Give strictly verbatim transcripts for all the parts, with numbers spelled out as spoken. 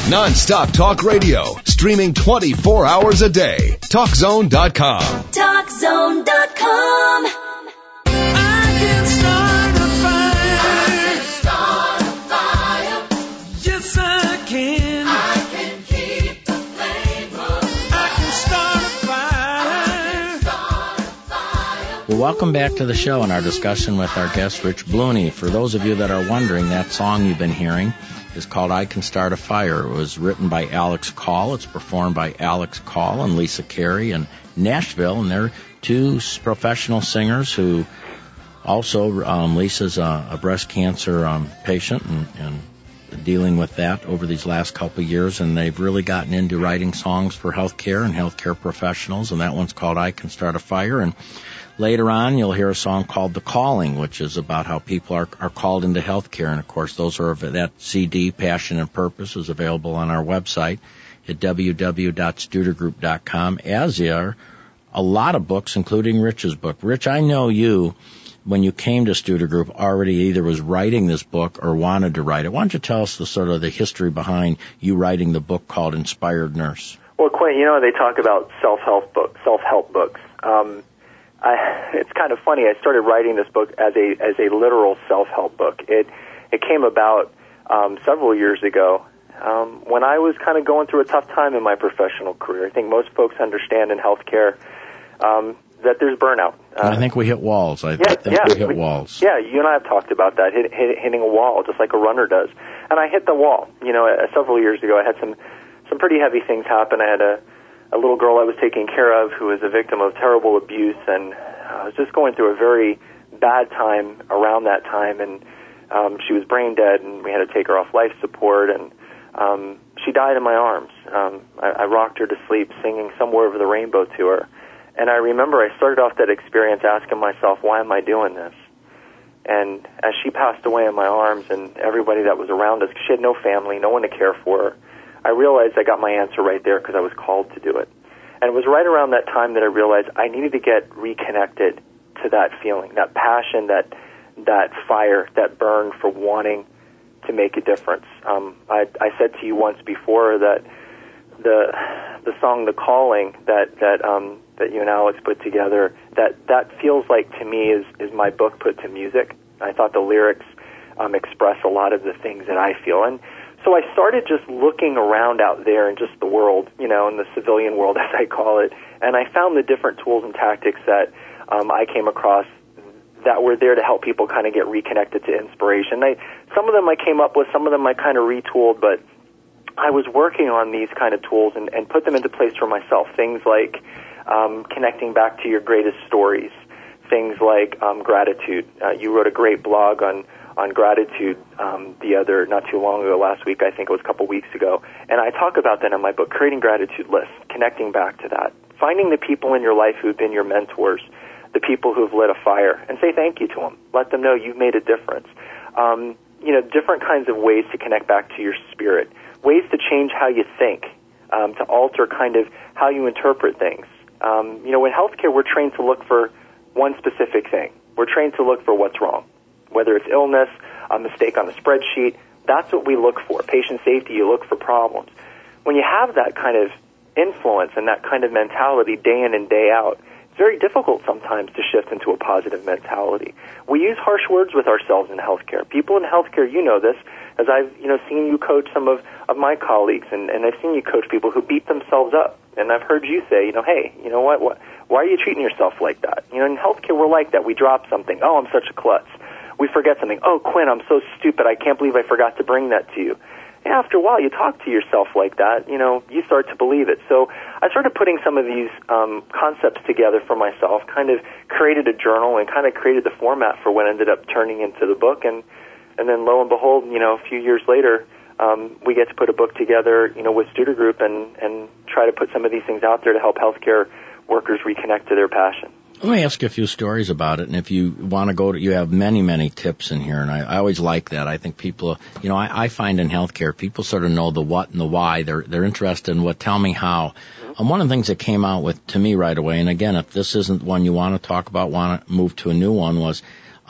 Non-stop talk radio, streaming twenty-four hours a day. talk zone dot com. talk zone dot com. I can start a fire. I can start a fire. Yes, I can. I can keep the flame burning. I can start a fire. I can start a fire. Well, welcome back to the show and our discussion with our guest, Rich Bluhney. For those of you that are wondering, that song you've been hearing is called I Can Start a Fire. It was written by Alex Call. It's performed by Alex Call and Lisa Carey in Nashville, and they're two professional singers who also, um, Lisa's a, a breast cancer um, patient and, and dealing with that over these last couple of years, and they've really gotten into writing songs for healthcare and healthcare professionals, and that one's called I Can Start a Fire. And later on, you'll hear a song called The Calling, which is about how people are, are called into healthcare. And, of course, those are that C D, Passion and Purpose, is available on our website at w w w dot studer group dot com, as are a lot of books, including Rich's book. Rich, I know you, when you came to Studer Group, already either was writing this book or wanted to write it. Why don't you tell us the sort of the history behind you writing the book called Inspired Nurse? Well, Quinn, you know, they talk about self-help books, self-help books. Um, I, it's kind of funny. I started writing this book as a as a literal self-help book. It it came about um, several years ago um, when I was kind of going through a tough time in my professional career. I think most folks understand in healthcare um, that there's burnout. Uh, I think we hit walls. I, yeah, I think yeah, we hit we, walls. Yeah, you and I have talked about that, hit, hit, hitting a wall just like a runner does. And I hit the wall. You know, uh, several years ago, I had some some pretty heavy things happen. I had a a little girl I was taking care of who was a victim of terrible abuse, and I was just going through a very bad time around that time, and um, she was brain dead, and we had to take her off life support, and um, she died in my arms. Um, I, I rocked her to sleep singing Somewhere Over the Rainbow to her, and I remember I started off that experience asking myself, why am I doing this? And as she passed away in my arms and everybody that was around us, she had no family, no one to care for her, I realized I got my answer right there because I was called to do it. And it was right around that time that I realized I needed to get reconnected to that feeling, that passion, that that fire, that burn for wanting to make a difference. Um, I, I said to you once before that the the song "The Calling" that that um, that you and Alex put together, that that feels like to me is is my book put to music. I thought the lyrics um, express a lot of the things that I feel. And so I started just looking around out there in just the world, you know, in the civilian world, as I call it, and I found the different tools and tactics that um, I came across that were there to help people kind of get reconnected to inspiration. I, some of them I came up with, some of them I kind of retooled, but I was working on these kind of tools and, and put them into place for myself. Things like um, connecting back to your greatest stories, things like um, gratitude. Uh, you wrote a great blog on on gratitude um, the other, not too long ago, last week, I think it was a couple weeks ago. And I talk about that in my book, Creating Gratitude Lists, connecting back to that. Finding the people in your life who've been your mentors, the people who've lit a fire, and say thank you to them. Let them know you've made a difference. Um, you know, different kinds of ways to connect back to your spirit, ways to change how you think, um, to alter kind of how you interpret things. Um, you know, in healthcare, we're trained to look for one specific thing. We're trained to look for what's wrong. Whether it's illness, a mistake on a spreadsheet, that's what we look for. Patient safety, you look for problems. When you have that kind of influence and that kind of mentality day in and day out, it's very difficult sometimes to shift into a positive mentality. We use harsh words with ourselves in healthcare. People in healthcare, you know this, as I've you know seen you coach some of, of my colleagues, and, and I've seen you coach people who beat themselves up. And I've heard you say, you know, hey, you know what, what why are you treating yourself like that? You know, in healthcare, we're like that. We drop something. Oh, I'm such a klutz. We forget something. Oh, Quinn, I'm so stupid. I can't believe I forgot to bring that to you. And after a while, you talk to yourself like that, you know, you start to believe it. So I started putting some of these um, concepts together for myself, kind of created a journal and kind of created the format for what ended up turning into the book. And, and then lo and behold, you know, a few years later, um, we get to put a book together, you know, with Studer Group and, and try to put some of these things out there to help healthcare workers reconnect to their passion. Let me ask you a few stories about it, and if you want to go to, you have many, many tips in here, and I, I always like that. I think people, you know, I, I find in healthcare, people sort of know the what and the why. They're they're interested in what, tell me how. And one of the things that came out with to me right away, and again, if this isn't one you want to talk about, want to move to a new one, was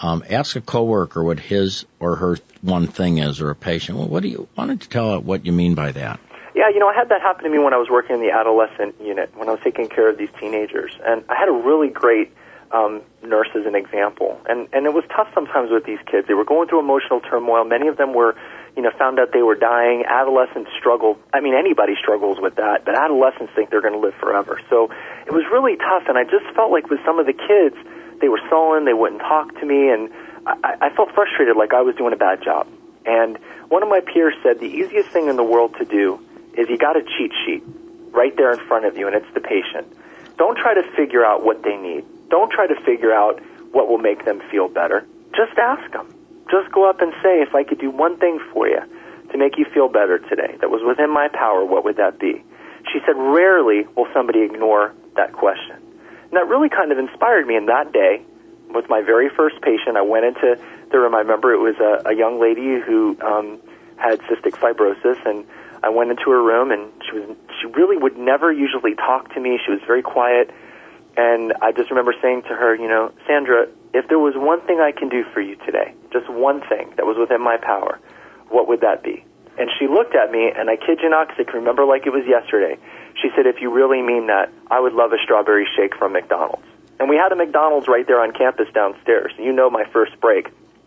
Um, ask a coworker what his or her one thing is, or a patient. Well, what do you, why don't you tell it what you mean by that? Yeah, you know, I had that happen to me when I was working in the adolescent unit, when I was taking care of these teenagers. And I had a really great um, nurse as an example. And, and it was tough sometimes with these kids. They were going through emotional turmoil. Many of them were, you know, found out they were dying. Adolescents struggle. I mean, anybody struggles with that, but adolescents think they're going to live forever. So it was really tough, and I just felt like with some of the kids, they were sullen, they wouldn't talk to me, and I, I felt frustrated like I was doing a bad job. And one of my peers said the easiest thing in the world to do is you got a cheat sheet right there in front of you, and it's the patient. Don't try to figure out what they need. Don't try to figure out what will make them feel better. Just ask them. Just go up and say, if I could do one thing for you to make you feel better today that was within my power, what would that be? She said, rarely will somebody ignore that question. And that really kind of inspired me. And that day was my very first patient. I went into the room. I remember it was a, a young lady who um, had cystic fibrosis, and I went into her room, and she was she really would never usually talk to me. She was very quiet. And I just remember saying to her, you know, Sandra, if there was one thing I can do for you today, just one thing that was within my power, what would that be? And she looked at me, and I kid you not, because I can remember like it was yesterday. She said, if you really mean that, I would love a strawberry shake from McDonald's. And we had a McDonald's right there on campus downstairs. You know, my first break,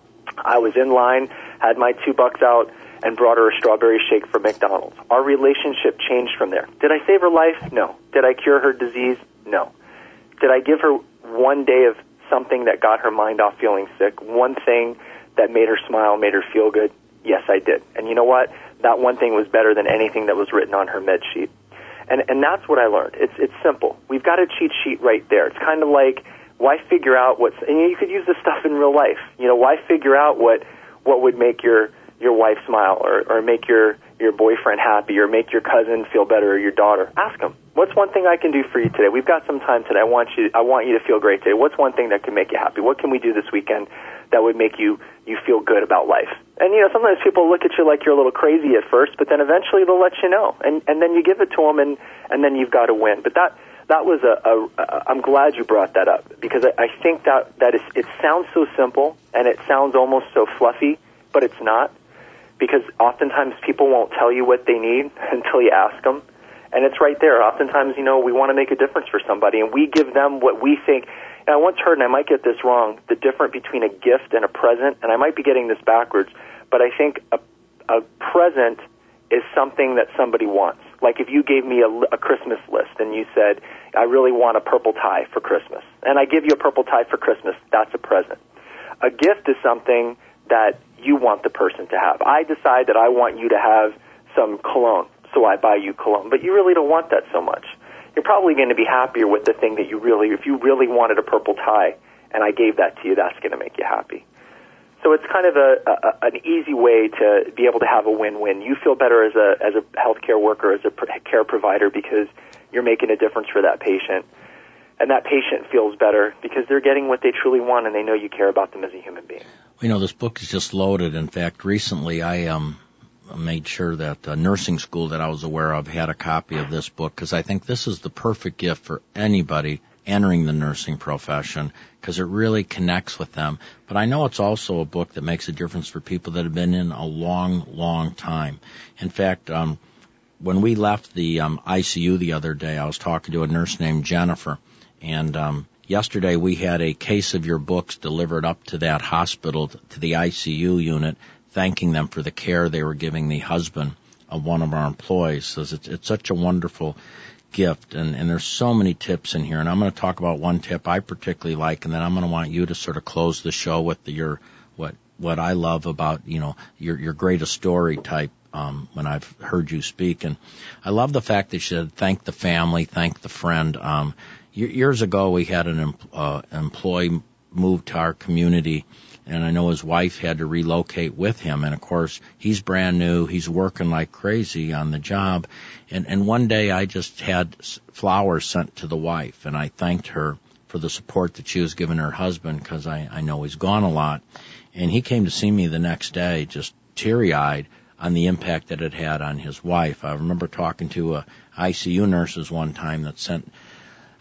I was in line, had my two bucks out, and brought her a strawberry shake from McDonald's. Our relationship changed from there. Did I save her life? No. Did I cure her disease? No. Did I give her one day of something that got her mind off feeling sick, one thing that made her smile, made her feel good? Yes, I did. And you know what? That one thing was better than anything that was written on her med sheet. And and that's what I learned. It's it's simple. We've got a cheat sheet right there. It's kind of like, why figure out what's, and you could use this stuff in real life. You know, why figure out what what would make your your wife smile, or, or make your, your boyfriend happy, or make your cousin feel better, or your daughter? Ask them, what's one thing I can do for you today? We've got some time today. I want you I want you to feel great today. What's one thing that can make you happy? What can we do this weekend that would make you, you feel good about life? And, you know, sometimes people look at you like you're a little crazy at first, but then eventually they'll let you know. And, and then you give it to them, and, and then you've got to win. But that, that was a, a, a, I'm glad you brought that up, because I, I think that, that is, it sounds so simple, and it sounds almost so fluffy, but it's not. Because oftentimes people won't tell you what they need until you ask them. And it's right there. Oftentimes, you know, we want to make a difference for somebody, and we give them what we think. And I once heard, and I might get this wrong, the difference between a gift and a present, and I might be getting this backwards, but I think a, a present is something that somebody wants. Like if you gave me a, a Christmas list and you said, I really want a purple tie for Christmas, and I give you a purple tie for Christmas, that's a present. A gift is something that you want the person to have. I decide that I want you to have some cologne, so I buy you cologne, but you really don't want that so much. You're probably going to be happier with the thing that you really, if you really wanted a purple tie and I gave that to you, that's going to make you happy. So it's kind of a, a an easy way to be able to have a win-win. You feel better as a as a healthcare worker, as a care provider, because you're making a difference for that patient. And that patient feels better because they're getting what they truly want, and they know you care about them as a human being. You know, this book is just loaded. In fact, recently I um made sure that the nursing school that I was aware of had a copy of this book, because I think this is the perfect gift for anybody entering the nursing profession, because it really connects with them. But I know it's also a book that makes a difference for people that have been in a long, long time. In fact, um when we left the um I C U the other day, I was talking to a nurse named Jennifer, and um yesterday we had a case of your books delivered up to that hospital, to the I C U unit, thanking them for the care they were giving the husband of one of our employees. So it's, it's such a wonderful gift, and, and there's so many tips in here, and I'm going to talk about one tip I particularly like, and then I'm going to want you to sort of close the show with the, your what what I love about, you know, your your greatest story type um, when I've heard you speak. And I love the fact that you said thank the family, thank the friend. Um, years ago, we had an uh, employee move to our community, and I know his wife had to relocate with him. And, of course, he's brand new. He's working like crazy on the job. And, and one day I just had flowers sent to the wife, and I thanked her for the support that she was giving her husband, because I, I know he's gone a lot. And he came to see me the next day just teary-eyed on the impact that it had on his wife. I remember talking to a I C U nurses one time that sent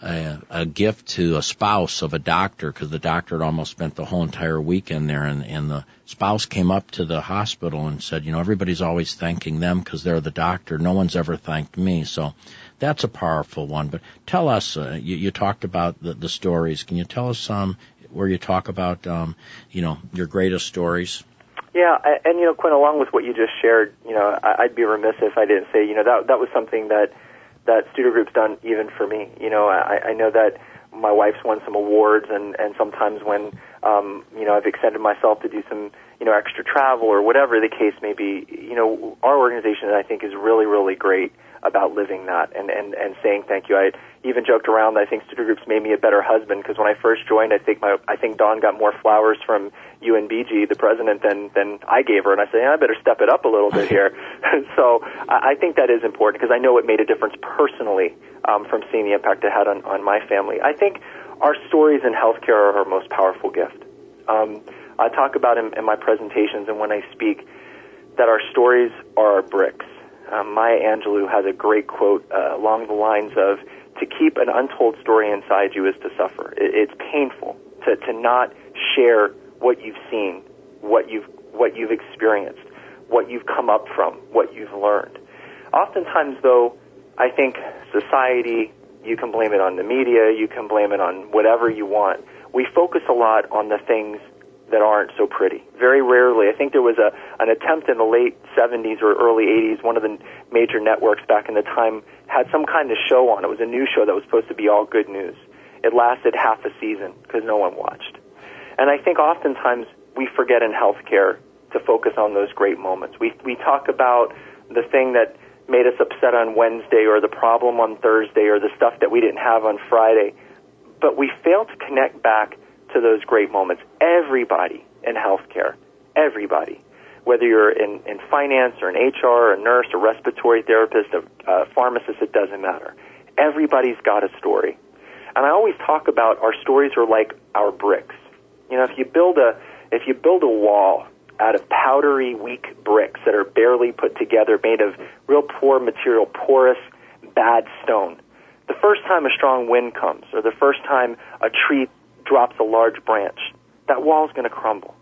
a, a gift to a spouse of a doctor, because the doctor had almost spent the whole entire weekend there, and, and the spouse came up to the hospital and said, you know, everybody's always thanking them because they're the doctor. No one's ever thanked me. So that's a powerful one. But tell us, uh, you, you talked about the, the stories. Can you tell us some um, where you talk about, um, you know, your greatest stories? Yeah, and, you know, Quinn, along with what you just shared, you know, I'd be remiss if I didn't say, you know, that that was something that that Studer Group's done even for me. You know, I, I know that my wife's won some awards, and, and sometimes when, um, you know, I've extended myself to do some, you know, extra travel or whatever the case may be, you know, our organization, I think, is really, really great about living that and, and, and saying thank you. I even joked around that I think Studer Group's made me a better husband, because when I first joined, I think my I think Dawn got more flowers from U N B G, the president, than than I gave her, and I said, yeah, I better step it up a little bit here. So I, I think that is important, because I know it made a difference personally um, from seeing the impact it had on, on my family. I think our stories in healthcare are our most powerful gift. Um, I talk about in, in my presentations and when I speak that our stories are our bricks. Um, Maya Angelou has a great quote uh, along the lines of, to keep an untold story inside you is to suffer. It, it's painful to, to not share what you've seen, what you've, what you've experienced, what you've come up from, what you've learned. Oftentimes, though, I think society, you can blame it on the media, you can blame it on whatever you want. We focus a lot on the things that aren't so pretty. Very rarely. I think there was a an attempt in the late seventies or early eighties, one of the major networks back in the time had some kind of show on. It was a news show that was supposed to be all good news. It lasted half a season because no one watched. And I think oftentimes we forget in healthcare to focus on those great moments. We we talk about the thing that made us upset on Wednesday, or the problem on Thursday, or the stuff that we didn't have on Friday, but we fail to connect back to those great moments. Everybody in healthcare, everybody, whether you're in, in finance or in H R, or a nurse, a respiratory therapist, a, a pharmacist, it doesn't matter. Everybody's got a story. And I always talk about our stories are like our bricks. You know, if you build a if you build a wall out of powdery, weak bricks that are barely put together, made of real poor material, porous, bad stone, the first time a strong wind comes, or the first time a tree drops a large branch, that wall's going to crumble.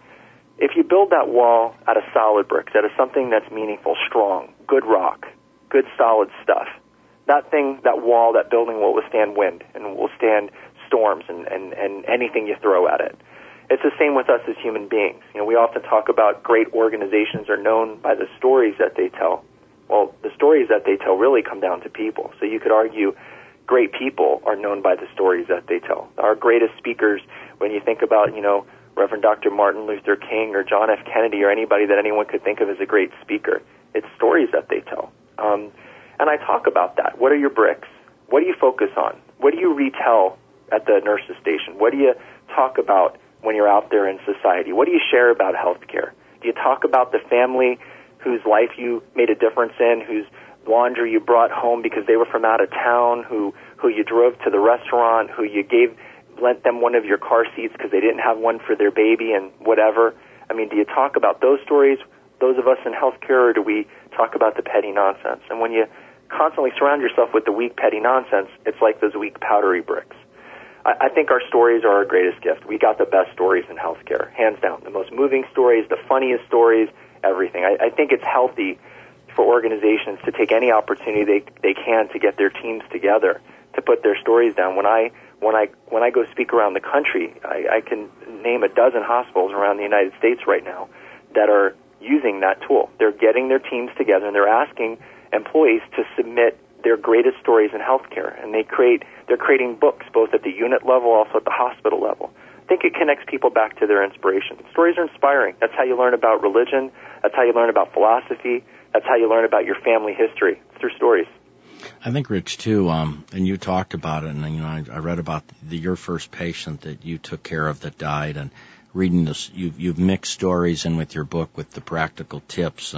If you build that wall out of solid bricks, out of something that's meaningful, strong, good rock, good solid stuff, that thing, that wall, that building will withstand wind and will stand storms and, and, and anything you throw at it. It's the same with us as human beings. You know, we often talk about great organizations are known by the stories that they tell. Well, the stories that they tell really come down to people. So you could argue great people are known by the stories that they tell. Our greatest speakers, when you think about, you know, Reverend Doctor Martin Luther King or John F. Kennedy or anybody that anyone could think of as a great speaker, it's stories that they tell. Um, and I talk about that. What are your bricks? What do you focus on? What do you retell at the nurse's station? What do you talk about when you're out there in society? What do you share about healthcare? Do you talk about the family whose life you made a difference in, whose laundry you brought home because they were from out of town, who who you drove to the restaurant, who you gave lent them one of your car seats because they didn't have one for their baby and whatever? I mean, do you talk about those stories, those of us in healthcare, or do we talk about the petty nonsense? And when you constantly surround yourself with the weak, petty nonsense, it's like those weak, powdery bricks. I, I think our stories are our greatest gift. We got the best stories in healthcare, hands down. The most moving stories, the funniest stories, everything. I, I think it's healthy for organizations to take any opportunity they they can to get their teams together, to put their stories down. When I when I when I go speak around the country, I, I can name a dozen hospitals around the United States right now that are using that tool. They're getting their teams together and they're asking employees to submit their greatest stories in healthcare, and they create they're creating books both at the unit level, also at the hospital level. I think it connects people back to their inspiration. Stories are inspiring. That's how you learn about religion. That's how you learn about philosophy. That's how you learn about your family history, through stories. I think, Rich, too, um, and you talked about it, and you know, I, I read about the, your first patient that you took care of that died, and reading this, you've, you've mixed stories in with your book with the practical tips, and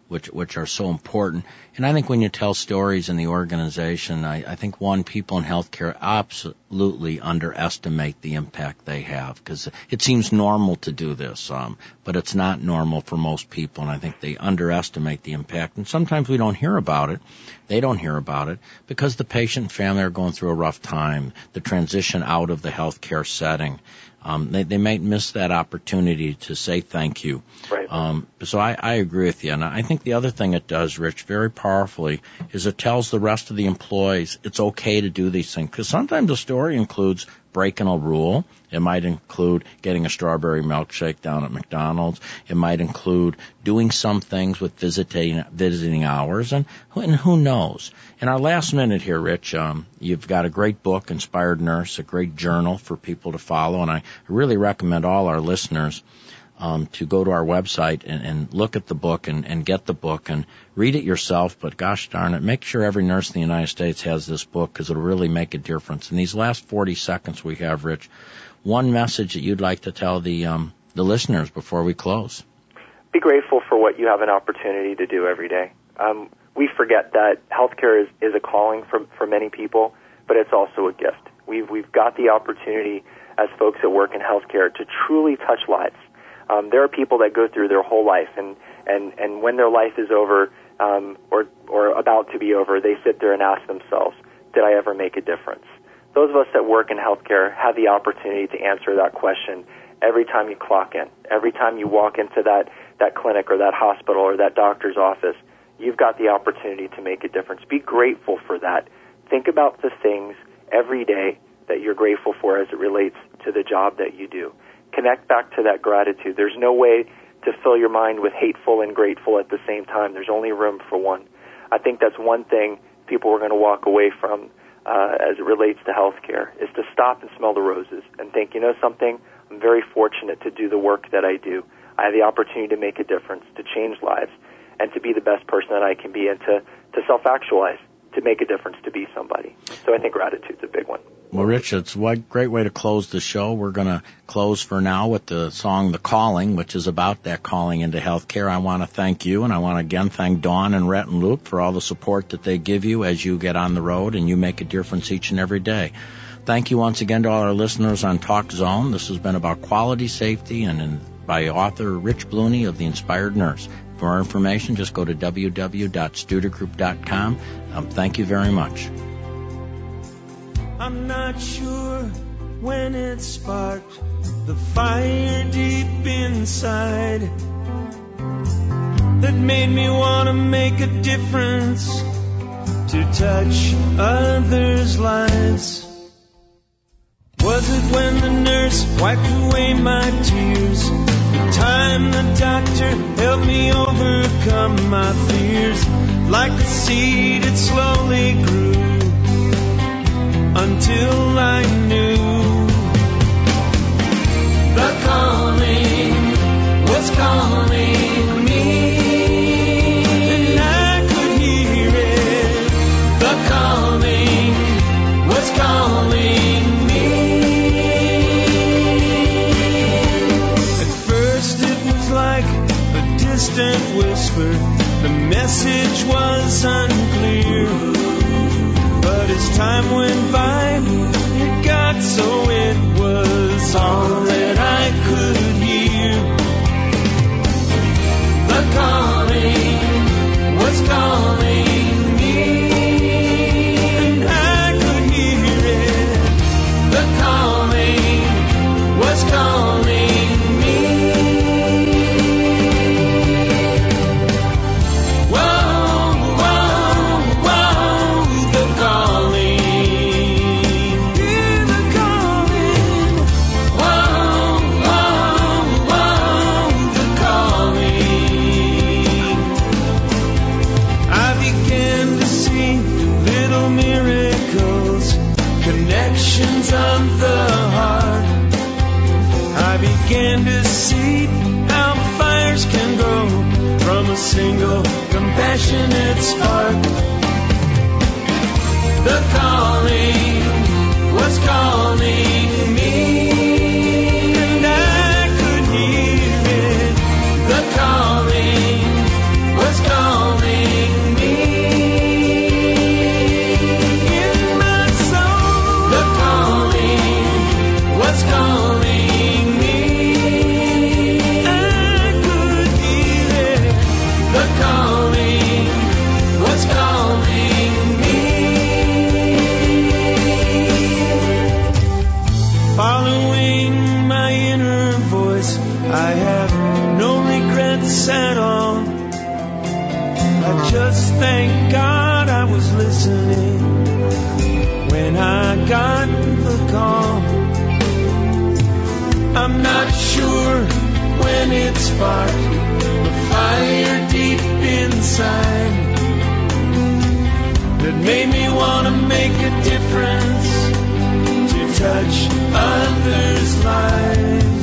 which which are so important. And I think when you tell stories in the organization, I, I think, one, people in healthcare absolutely underestimate the impact they have, because it seems normal to do this, um, but it's not normal for most people, and I think they underestimate the impact. And sometimes we don't hear about it. They don't hear about it because the patient and family are going through a rough time, the transition out of the healthcare setting. Um, they, they might miss that opportunity to say thank you. Right. Um, so I, I agree with you. And I think the other thing it does, Rich, very powerfully, is it tells the rest of the employees it's okay to do these things. Because sometimes the story includes breaking a rule. It might include getting a strawberry milkshake down at McDonald's. It might include doing some things with visiting visiting hours. And, and who knows? In our last minute here, Rich, um, you've got a great book, Inspired Nurse, a great journal for people to follow. And I really recommend all our listeners um, to go to our website and, and look at the book and, and get the book and read it yourself. But gosh darn it, make sure every nurse in the United States has this book, because it'll really make a difference. In these last forty seconds we have, Rich, one message that you'd like to tell the um, the listeners before we close. Be grateful for what you have an opportunity to do every day. Um, we forget that healthcare is, is a calling for, for many people, but it's also a gift. We've, we've got the opportunity as folks that work in healthcare to truly touch lives. Um, there are people that go through their whole life, and, and, and when their life is over um, or, or about to be over, they sit there and ask themselves, did I ever make a difference? Those of us that work in healthcare have the opportunity to answer that question every time you clock in. Every time you walk into that, that clinic or that hospital or that doctor's office, you've got the opportunity to make a difference. Be grateful for that. Think about the things every day that you're grateful for as it relates to the job that you do. Connect back to that gratitude. There's no way to fill your mind with hateful and grateful at the same time. There's only room for one. I think that's one thing people are going to walk away from uh, as it relates to healthcare, is to stop and smell the roses and think, you know something, I'm very fortunate to do the work that I do. I have the opportunity to make a difference, to change lives, and to be the best person that I can be, and to, to self-actualize, to make a difference, to be somebody. So I think gratitude's a big one. Well, Rich, it's a great way to close the show. We're going to close for now with the song The Calling, which is about that calling into healthcare. I want to thank you, and I want to again thank Dawn and Rhett and Luke for all the support that they give you as you get on the road and you make a difference each and every day. Thank you once again to all our listeners on Talk Zone. This has been about quality, safety, and in, by author Rich Bluhney of The Inspired Nurse. For more information, just go to w w w dot studer group dot com. Um, thank you very much. I'm not sure when it sparked the fire deep inside that made me want to make a difference, to touch others' lives. Was it when the nurse wiped away my tears, the time the doctor helped me overcome my fears? Like the seed it slowly grew until I knew the calling was calling me, and I could hear it. The calling was calling me. At first it was like a distant whisper, the message was unclear. But as time went by, it got so it was all that I could hear. The calling was calling me, and I could hear it. The calling was calling me. Of the heart, I began to see how fires can grow from a single compassionate spark. The calling was calling me, and I could hear it. The calling was calling then it sparked a fire deep inside that made me want to make a difference, to touch others' lives.